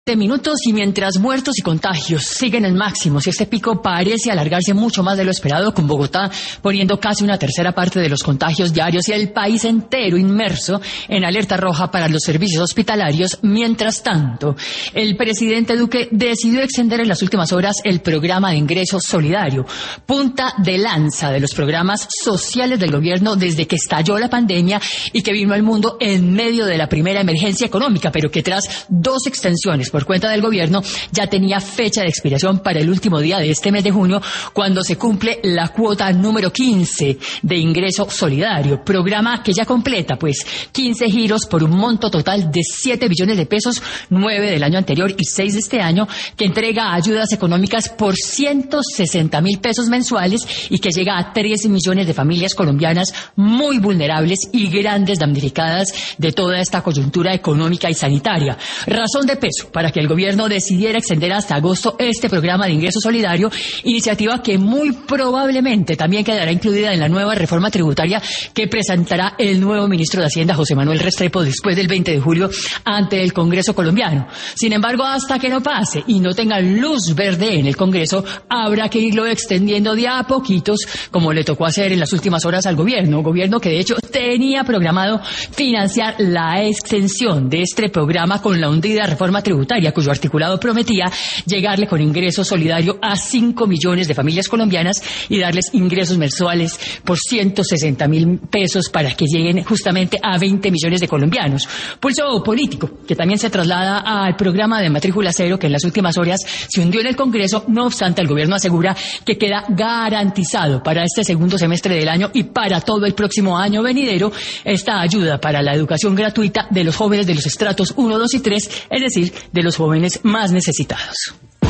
Minutos y mientras muertos y contagios siguen en máximos y este pico parece alargarse mucho más de lo esperado, con Bogotá poniendo casi una tercera parte de los contagios diarios y el país entero inmerso en alerta roja para los servicios hospitalarios. Mientras tanto, el presidente Duque decidió extender en las últimas horas el programa de ingreso solidario, punta de lanza de los programas sociales del gobierno desde que estalló la pandemia y que vino al mundo en medio de la primera emergencia económica, pero que tras dos extensiones por cuenta del gobierno ya tenía fecha de expiración para el último día de este mes de junio, cuando se cumple la cuota número 15 de ingreso solidario, programa que ya completa 15 giros por un monto total de 7 billones de pesos, 9 del año anterior y 6 de este año, que entrega ayudas económicas por 160.000 pesos mensuales y que llega a 13 millones de familias colombianas muy vulnerables y grandes damnificadas de toda esta coyuntura económica y sanitaria. Razón de peso para que el gobierno decidiera extender hasta agosto este programa de ingreso solidario, iniciativa que muy probablemente también quedará incluida en la nueva reforma tributaria que presentará el nuevo ministro de Hacienda, José Manuel Restrepo, después del 20 de julio ante el Congreso colombiano. Sin embargo, hasta que no pase y no tenga luz verde en el Congreso, habrá que irlo extendiendo de a poquitos, como le tocó hacer en las últimas horas al gobierno que de hecho tenía programado financiar la extensión de este programa con la hundida reforma tributaria, cuyo articulado prometía llegarle con ingreso solidario a 5 millones de familias colombianas y darles ingresos mensuales por 160.000 pesos para que lleguen justamente a 20 millones de colombianos. Pulso político que también se traslada al programa de matrícula cero, que en las últimas horas se hundió en el Congreso. No obstante, el gobierno asegura que queda garantizado para este segundo semestre del año y para todo el próximo año venidero esta ayuda para la educación gratuita de los jóvenes de los estratos 1, 2 y 3, es decir, de los jóvenes más necesitados.